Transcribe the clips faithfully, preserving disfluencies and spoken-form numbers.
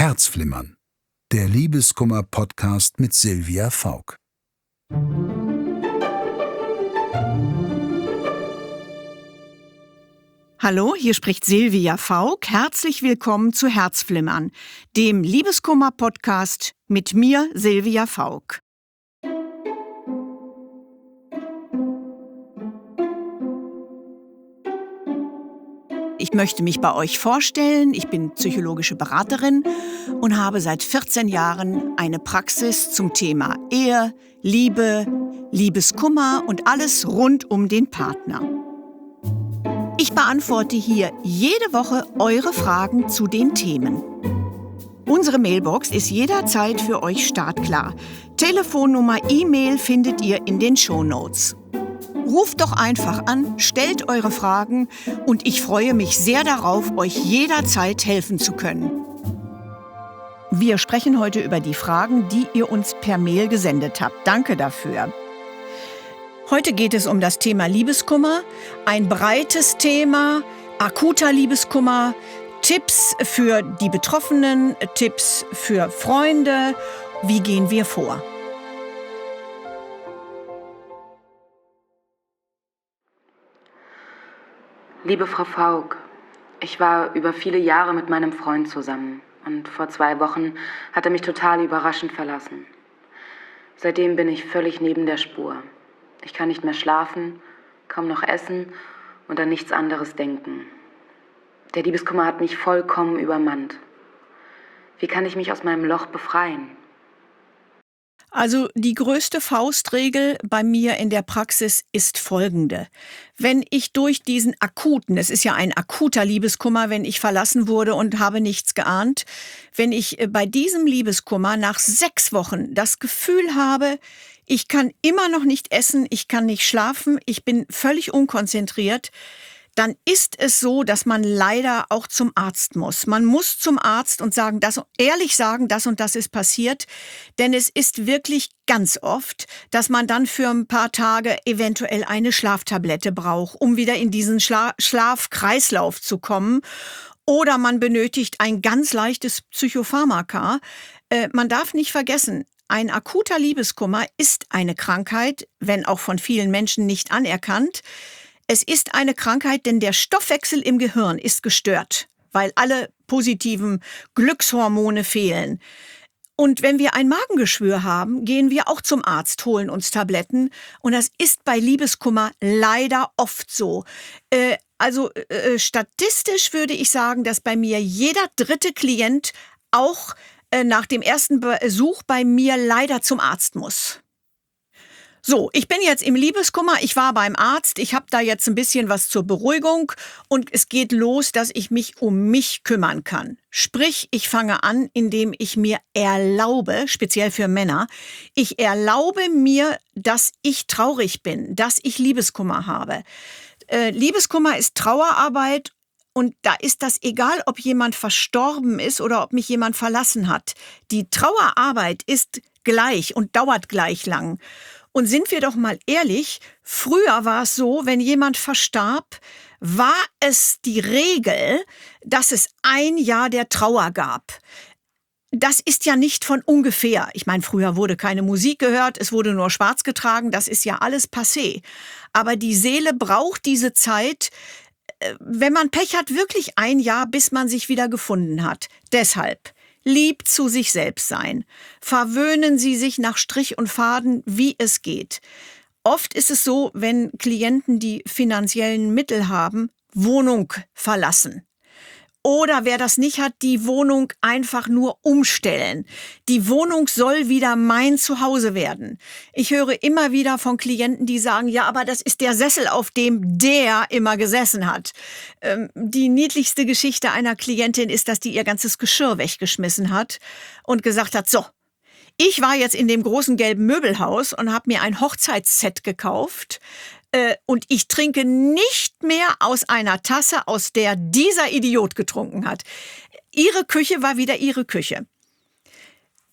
Herzflimmern, der Liebeskummer-Podcast mit Silvia Fauck. Hallo, hier spricht Silvia Fauck. Herzlich willkommen zu Herzflimmern, dem Liebeskummer-Podcast mit mir, Silvia Fauck. Ich möchte mich bei euch vorstellen. Ich bin psychologische Beraterin und habe seit vierzehn Jahren eine Praxis zum Thema Ehe, Liebe, Liebeskummer und alles rund um den Partner. Ich beantworte hier jede Woche eure Fragen zu den Themen. Unsere Mailbox ist jederzeit für euch startklar. Telefonnummer, E-Mail findet ihr in den Shownotes. Ruft doch einfach an, stellt eure Fragen und ich freue mich sehr darauf, euch jederzeit helfen zu können. Wir sprechen heute über die Fragen, die ihr uns per Mail gesendet habt. Danke dafür. Heute geht es um das Thema Liebeskummer, ein breites Thema, akuter Liebeskummer, Tipps für die Betroffenen, Tipps für Freunde. Wie gehen wir vor? Liebe Frau Fauck, ich war über viele Jahre mit meinem Freund zusammen und vor zwei Wochen hat er mich total überraschend verlassen. Seitdem bin ich völlig neben der Spur. Ich kann nicht mehr schlafen, kaum noch essen und an nichts anderes denken. Der Liebeskummer hat mich vollkommen übermannt. Wie kann ich mich aus meinem Loch befreien? Also die größte Faustregel bei mir in der Praxis ist folgende. Wenn ich durch diesen akuten, es ist ja ein akuter Liebeskummer, wenn ich verlassen wurde und habe nichts geahnt, wenn ich bei diesem Liebeskummer nach sechs Wochen das Gefühl habe, ich kann immer noch nicht essen, ich kann nicht schlafen, ich bin völlig unkonzentriert, dann ist es so, dass man leider auch zum Arzt muss. Man muss zum Arzt und sagen, das, ehrlich sagen, das und das ist passiert. Denn es ist wirklich ganz oft, dass man dann für ein paar Tage eventuell eine Schlaftablette braucht, um wieder in diesen Schla- Schlafkreislauf zu kommen. Oder man benötigt ein ganz leichtes Psychopharmaka. Äh, man darf nicht vergessen, ein akuter Liebeskummer ist eine Krankheit, wenn auch von vielen Menschen nicht anerkannt. Es ist eine Krankheit, denn der Stoffwechsel im Gehirn ist gestört, weil alle positiven Glückshormone fehlen. Und wenn wir ein Magengeschwür haben, gehen wir auch zum Arzt, holen uns Tabletten. Und das ist bei Liebeskummer leider oft so. Äh, also äh, statistisch würde ich sagen, dass bei mir jeder dritte Klient auch äh, nach dem ersten Besuch bei mir leider zum Arzt muss. So, ich bin jetzt im Liebeskummer, ich war beim Arzt, ich habe da jetzt ein bisschen was zur Beruhigung und es geht los, dass ich mich um mich kümmern kann. Sprich, ich fange an, indem ich mir erlaube, speziell für Männer, ich erlaube mir, dass ich traurig bin, dass ich Liebeskummer habe. Äh, Liebeskummer ist Trauerarbeit und da ist das egal, ob jemand verstorben ist oder ob mich jemand verlassen hat. Die Trauerarbeit ist gleich und dauert gleich lang. Und sind wir doch mal ehrlich, früher war es so, wenn jemand verstarb, war es die Regel, dass es ein Jahr der Trauer gab. Das ist ja nicht von ungefähr. Ich meine, früher wurde keine Musik gehört, es wurde nur schwarz getragen, das ist ja alles passé. Aber die Seele braucht diese Zeit, wenn man Pech hat, wirklich ein Jahr, bis man sich wieder gefunden hat. Deshalb lieb zu sich selbst sein. Verwöhnen Sie sich nach Strich und Faden, wie es geht. Oft ist es so, wenn Klienten die finanziellen Mittel haben, Wohnung verlassen. Oder wer das nicht hat, die Wohnung einfach nur umstellen. Die Wohnung soll wieder mein Zuhause werden. Ich höre immer wieder von Klienten, die sagen, ja, aber das ist der Sessel, auf dem der immer gesessen hat. Ähm, die niedlichste Geschichte einer Klientin ist, dass die ihr ganzes Geschirr weggeschmissen hat und gesagt hat, so, ich war jetzt in dem großen gelben Möbelhaus und habe mir ein Hochzeitsset gekauft. Und ich trinke nicht mehr aus einer Tasse, aus der dieser Idiot getrunken hat. Ihre Küche war wieder ihre Küche.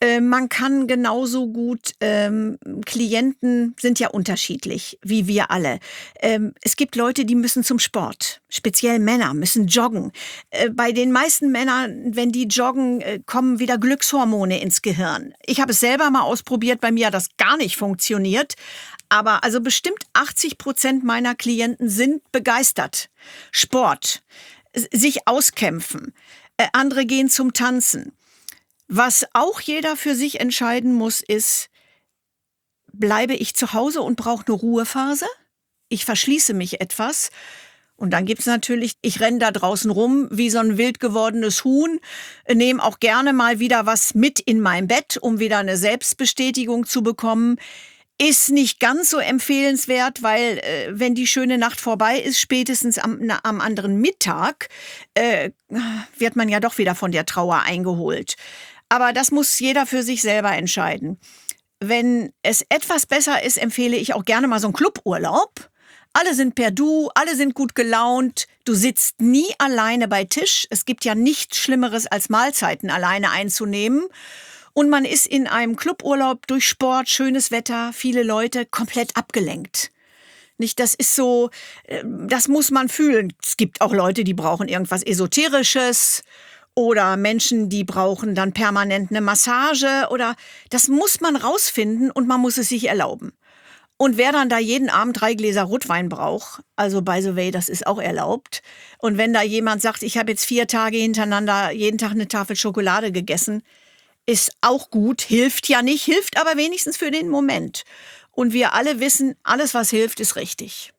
Äh, man kann genauso gut, ähm, Klienten sind ja unterschiedlich, wie wir alle. Ähm, es gibt Leute, die müssen zum Sport. Speziell Männer müssen joggen. Äh, bei den meisten Männern, wenn die joggen, äh, kommen wieder Glückshormone ins Gehirn. Ich habe es selber mal ausprobiert, bei mir hat das gar nicht funktioniert. Aber also bestimmt achtzig Prozent meiner Klienten sind begeistert. Sport, s- sich auskämpfen. Äh, andere gehen zum Tanzen. Was auch jeder für sich entscheiden muss, ist, bleibe ich zu Hause und brauche eine Ruhephase? Ich verschließe mich etwas. Und dann gibt's natürlich, ich renne da draußen rum wie so ein wild gewordenes Huhn, nehme auch gerne mal wieder was mit in mein Bett, um wieder eine Selbstbestätigung zu bekommen. Ist nicht ganz so empfehlenswert, weil äh, wenn die schöne Nacht vorbei ist, spätestens am, na, am anderen Mittag, äh, wird man ja doch wieder von der Trauer eingeholt. Aber das muss jeder für sich selber entscheiden. Wenn es etwas besser ist, empfehle ich auch gerne mal so einen Cluburlaub. Alle sind per Du, alle sind gut gelaunt. Du sitzt nie alleine bei Tisch. Es gibt ja nichts Schlimmeres, als Mahlzeiten alleine einzunehmen. Und man ist in einem Cluburlaub durch Sport, schönes Wetter, viele Leute, komplett abgelenkt. Nicht, das ist so, äh, das muss man fühlen. Es gibt auch Leute, die brauchen irgendwas Esoterisches oder Menschen, die brauchen dann permanent eine Massage oder das muss man rausfinden und man muss es sich erlauben. Und wer dann da jeden Abend drei Gläser Rotwein braucht, also by the way, das ist auch erlaubt. Und wenn da jemand sagt, ich habe jetzt vier Tage hintereinander jeden Tag eine Tafel Schokolade gegessen, ist auch gut, hilft ja nicht, hilft aber wenigstens für den Moment. Und wir alle wissen, alles, was hilft, ist richtig.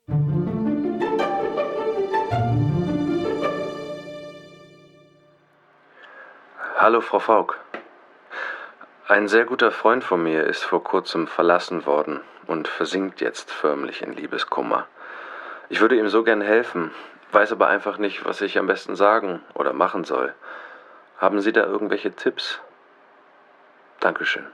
Hallo, Frau Faulk. Ein sehr guter Freund von mir ist vor kurzem verlassen worden und versinkt jetzt förmlich in Liebeskummer. Ich würde ihm so gern helfen, weiß aber einfach nicht, was ich am besten sagen oder machen soll. Haben Sie da irgendwelche Tipps? Dankeschön.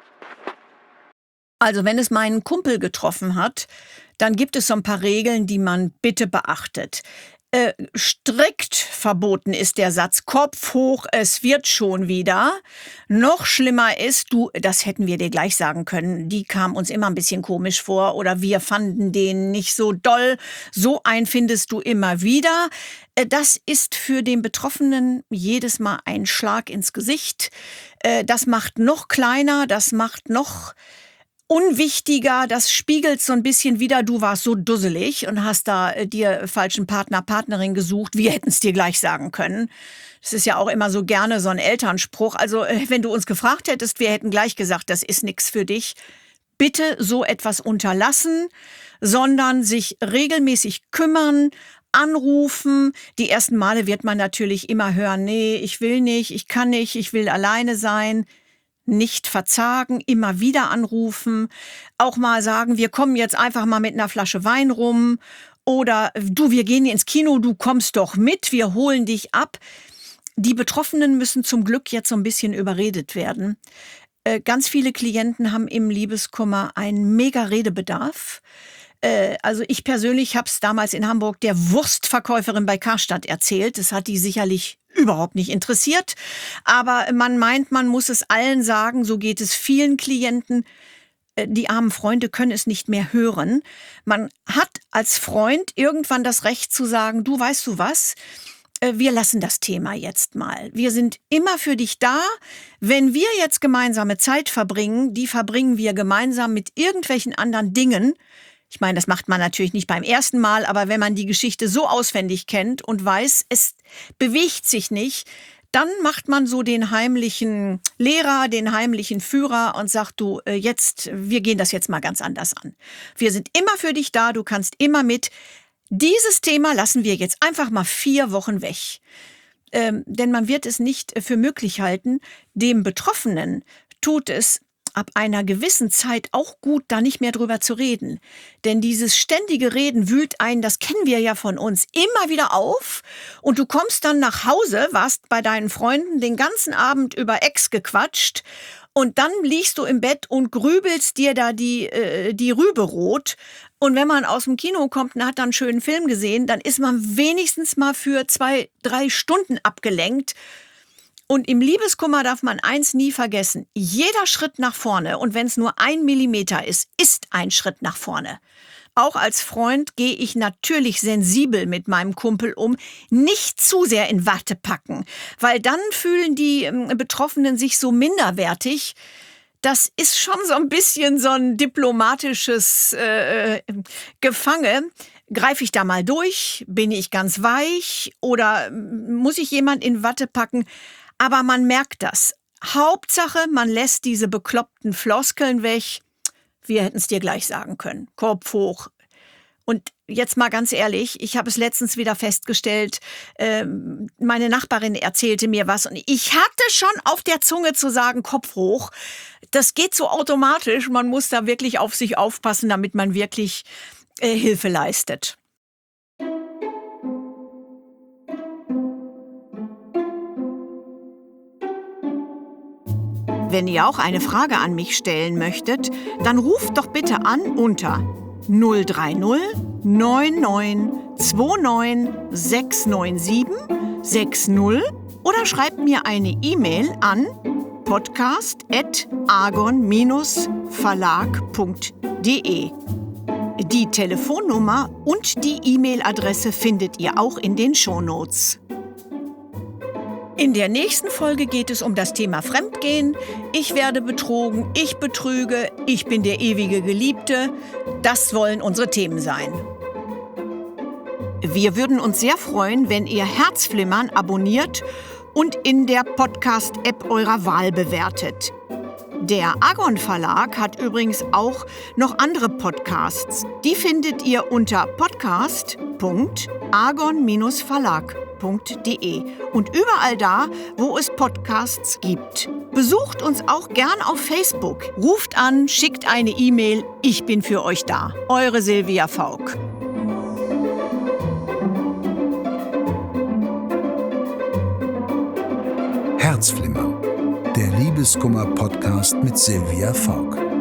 Also wenn es meinen Kumpel getroffen hat, dann gibt es so ein paar Regeln, die man bitte beachtet. Äh, strikt verboten ist der Satz, Kopf hoch, es wird schon wieder. Noch schlimmer ist, du, das hätten wir dir gleich sagen können, die kam uns immer ein bisschen komisch vor oder wir fanden den nicht so doll. So einen findest du immer wieder. Äh, das ist für den Betroffenen jedes Mal ein Schlag ins Gesicht. Äh, das macht noch kleiner, das macht noch unwichtiger, das spiegelt so ein bisschen wider, du warst so dusselig und hast da äh, dir falschen Partner, Partnerin gesucht. Wir hätten es dir gleich sagen können. Das ist ja auch immer so gerne so ein Elternspruch. Also äh, wenn du uns gefragt hättest, wir hätten gleich gesagt, das ist nix für dich. Bitte so etwas unterlassen, sondern sich regelmäßig kümmern, anrufen. Die ersten Male wird man natürlich immer hören, nee, ich will nicht, ich kann nicht, ich will alleine sein. Nicht verzagen, immer wieder anrufen, auch mal sagen, wir kommen jetzt einfach mal mit einer Flasche Wein rum oder du, wir gehen ins Kino, du kommst doch mit, wir holen dich ab. Die Betroffenen müssen zum Glück jetzt so ein bisschen überredet werden. Äh, ganz viele Klienten haben im Liebeskummer einen mega Redebedarf. Äh, also ich persönlich habe es damals in Hamburg der Wurstverkäuferin bei Karstadt erzählt. Das hat die sicherlich überhaupt nicht interessiert. Aber man meint, man muss es allen sagen, so geht es vielen Klienten. Äh, Die armen Freunde können es nicht mehr hören. Man hat als Freund irgendwann das Recht zu sagen, du weißt du was, äh, wir lassen das Thema jetzt mal. Wir sind immer für dich da. Wenn wir jetzt gemeinsame Zeit verbringen, die verbringen wir gemeinsam mit irgendwelchen anderen Dingen. Ich meine, das macht man natürlich nicht beim ersten Mal, aber wenn man die Geschichte so auswendig kennt und weiß, es bewegt sich nicht, dann macht man so den heimlichen Lehrer, den heimlichen Führer und sagt, du, äh, jetzt, wir gehen das jetzt mal ganz anders an. Wir sind immer für dich da, du kannst immer mit. Dieses Thema lassen wir jetzt einfach mal vier Wochen weg. Ähm, denn man wird es nicht für möglich halten. Dem Betroffenen tut es ab einer gewissen Zeit auch gut, da nicht mehr drüber zu reden. Denn dieses ständige Reden wühlt einen, das kennen wir ja von uns, immer wieder auf. Und du kommst dann nach Hause, warst bei deinen Freunden den ganzen Abend über Ex gequatscht. Und dann liegst du im Bett und grübelst dir da die, äh, die Rübe rot. Und wenn man aus dem Kino kommt und hat dann einen schönen Film gesehen, dann ist man wenigstens mal für zwei, drei Stunden abgelenkt. Und im Liebeskummer darf man eins nie vergessen. Jeder Schritt nach vorne, und wenn es nur ein Millimeter ist, ist ein Schritt nach vorne. Auch als Freund gehe ich natürlich sensibel mit meinem Kumpel um, nicht zu sehr in Watte packen, weil dann fühlen die äh, Betroffenen sich so minderwertig. Das ist schon so ein bisschen so ein diplomatisches äh, Gefange. Greife ich da mal durch? Bin ich ganz weich? Oder muss ich jemand in Watte packen? Aber man merkt das. Hauptsache, man lässt diese bekloppten Floskeln weg. Wir hätten es dir gleich sagen können. Kopf hoch. Und jetzt mal ganz ehrlich, ich habe es letztens wieder festgestellt, äh, meine Nachbarin erzählte mir was und ich hatte schon auf der Zunge zu sagen, Kopf hoch. Das geht so automatisch, man muss da wirklich auf sich aufpassen, damit man wirklich äh, Hilfe leistet. Wenn ihr auch eine Frage an mich stellen möchtet, dann ruft doch bitte an unter null drei null neun neun zwei neun sechs neun sieben sechs null oder schreibt mir eine E-Mail an podcast at argon verlag punkt de. Die Telefonnummer und die E-Mail-Adresse findet ihr auch in den Shownotes. In der nächsten Folge geht es um das Thema Fremdgehen. Ich werde betrogen, ich betrüge, ich bin der ewige Geliebte. Das wollen unsere Themen sein. Wir würden uns sehr freuen, wenn ihr Herzflimmern abonniert und in der Podcast-App eurer Wahl bewertet. Der Argon Verlag hat übrigens auch noch andere Podcasts. Die findet ihr unter podcast punkt argon verlag punkt de und überall da, wo es Podcasts gibt. Besucht uns auch gern auf Facebook. Ruft an, schickt eine E-Mail. Ich bin für euch da. Eure Silvia Fauck. Herzflimmer, der Liebeskummer-Podcast mit Silvia Fauck.